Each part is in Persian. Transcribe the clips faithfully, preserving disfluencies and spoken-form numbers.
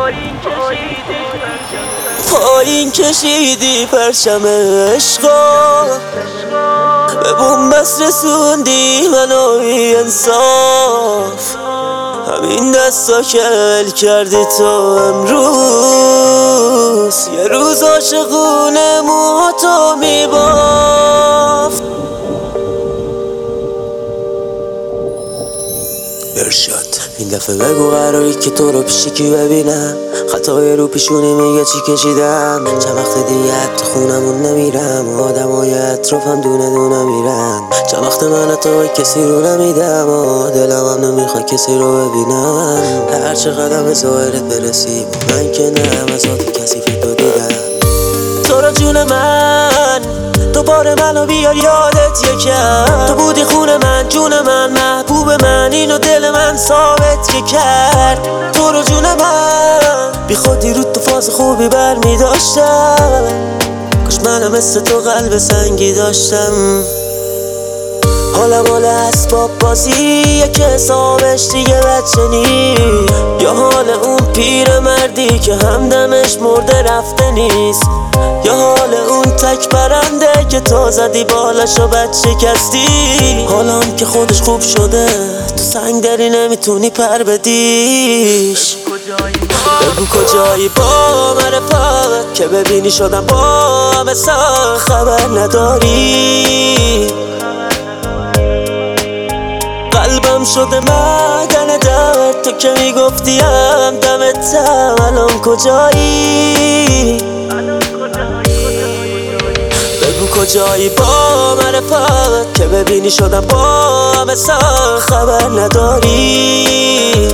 پایین کشیدی پرچم عشقا، به بومبست رسوندی منو بی انصاف. همین دستا که ول کردی تو امروز، یه روز عاشقونه موهاتو میبافت. ارشاد این دفعه بگو قراری که تو رو پیشی کی ببینم، خطای رو پیشونی میگه چی کشیدم. چند وقت دیگه حتی خونمون نمیرم، آدمای اطرافم دونه دونه میرن. چند وقت من تو کسی رو نمیدم و دلم هم نمیخواد کسی رو ببینم. هر چه قدم ظاهرت برسی من که نه، از آتی کسی فکر دیدم. تو را جون من دوباره منو بیار یادت یکم، تو بودی خون من جون من محبوب من، اینو دل من ثابت که کرد. تو رو جون من بی خودی رو تو فاز خوبی بر می داشتم، کاش منم مثل تو قلب سنگی داشتم. حالا مال اسباب بازیه که حسابش دیگه بچه نی، یا حال اون پیر مردی که همدمش مرده رفته نیست، یا حال اون تک برنده که تو زدی بالاشو بد شکستی. حالا هم که خودش خوب شده تو سنگ داری نمیتونی پر بدیش. بگو کجایی با معرفت که ببینی شدم با همه سخت خبر نداری. قلبم شده معدن درد، تو که میگفتیم دمتم، الان کجایی؟ بگو کجایی با معرفت که ببینی شدم با همه سخت خبر نداری.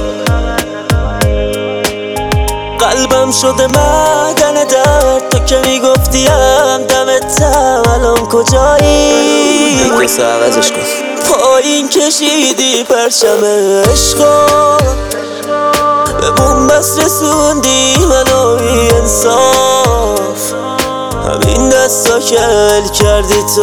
قلبم شده معدن درد، تو که میگفتیم دمتم، الان کجایی؟ یک کسه عوضش کن. پایین کشیدی پرچم عشقا، به بومبست رسوندی منو بی انصاف. همین دستا که ول کردی تو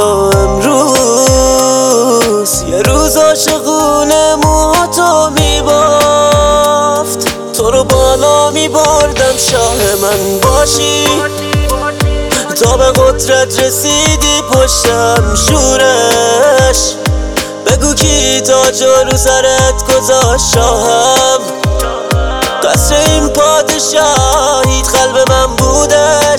امروز، یه روز عاشقونه موهاتو میبافت. تو رو بالا میبردم شاه من باشی، تا به قدرت رسیدی پشتم شورش. بگو کی تاج رو سرت گذاشت شاهم، قصر این پادشاهیت قلب من بودش.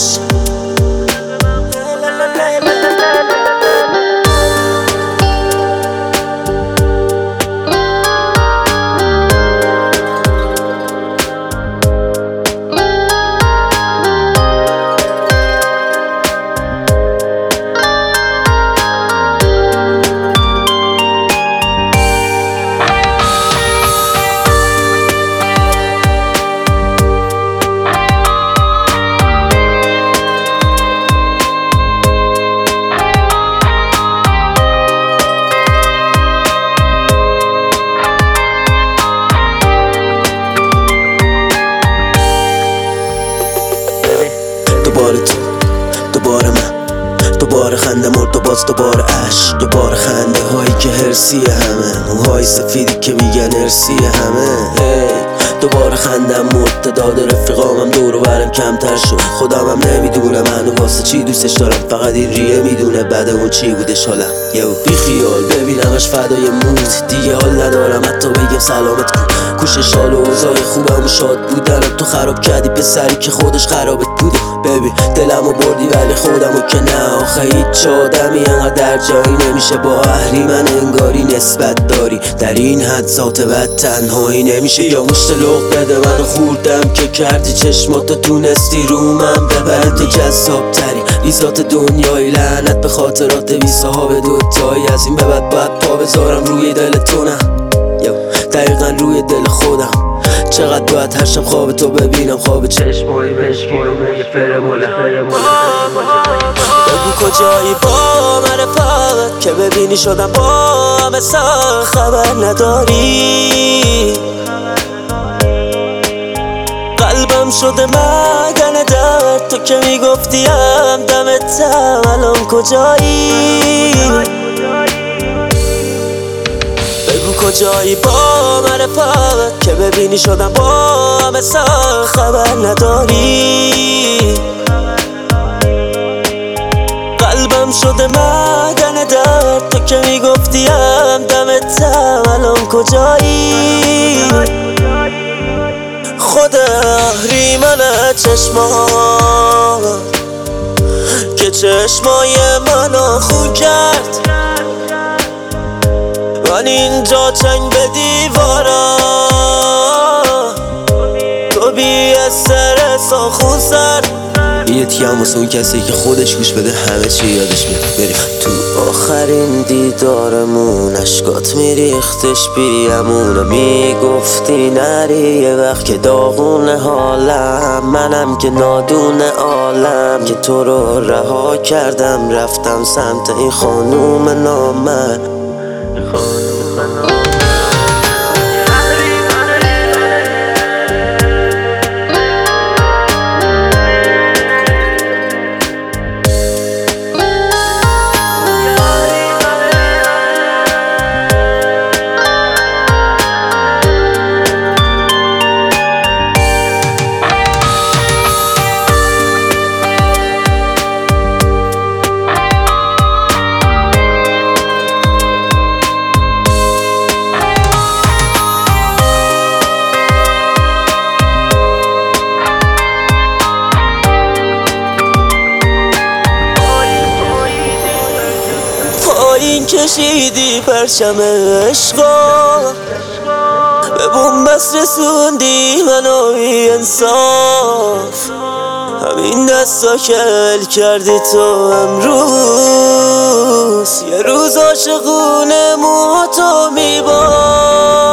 دوباره تو، دوباره من، دوباره خنده مرد و باز دوباره عشق، دوباره خنده هایی که هرسی همه، موهای سفیدی که میگن ارسی همه. hey. دوباره خندم مرد، تعداد رفیقامم دور و برم کمتر شد، خودمم نمیدونم منو واسه چی دوستش دارم، فقط این ریه میدونه بعد اون چی بودش حالم. یو بی خیال ببینمش فدای موت، دیگه حال ندارم حتی بگم سلامت کن. کوشش حال و اوضاع خوبم و شاد بودنم، تو خراب کردی پسری که خودش خرابت بوده. ببین دلمو بردی ولی خودمو که نه، آخه هیچ آدمی انقدر در جایی نمیشه با اهریمن انگاری نسبت داری، در این حد ذات بد تنهایی نمیشه. یا مشت لغ بده منو خوردم که کردی چشماتو تونستی رو من ببره، تو جذاب تری بیزات دنیای لعنت به خاطرات بی صاحب دوتایی. از این به بعد باید پا بذارم روی دل تو، نه دقیقا روی دل خودم. چقدر باید هر شب خواب تو ببینم، خواب چشمایی مشکی و موی فرموله. بگو کجایی با معرفت که ببینی شدم با همه سخت خبر نداری. قلبم شده معدن درد، تو که میگفتیم دمتم، الان کجایی؟ بگو کجایی با معرفت که ببینی شدم با همه سخت خبر نداری قلبم شده معدن درد تو که میگفتیم دمتم الان کجایی خدا ریمن چشمان که چشمای منو خون کرد من اینجا چنگ به دیوارا تو بی استرس و خون سر یه تیم واسه اون کسی که خودش گوش بده همه چی یادش میاد. بریم تو آخرین دیدارمون اشکات میریختش بیامون و میگفتی نری یه وقت که داغونه حالم منم که نادونه عالم که تو رو رها کردم رفتم سمت این خانوم نامن این کشیدی پرچم عشقا به بومبست رسوندی منو بی انصاف همین دستا کل کردی تو امروز یه روز عاشقونه موهاتو میباف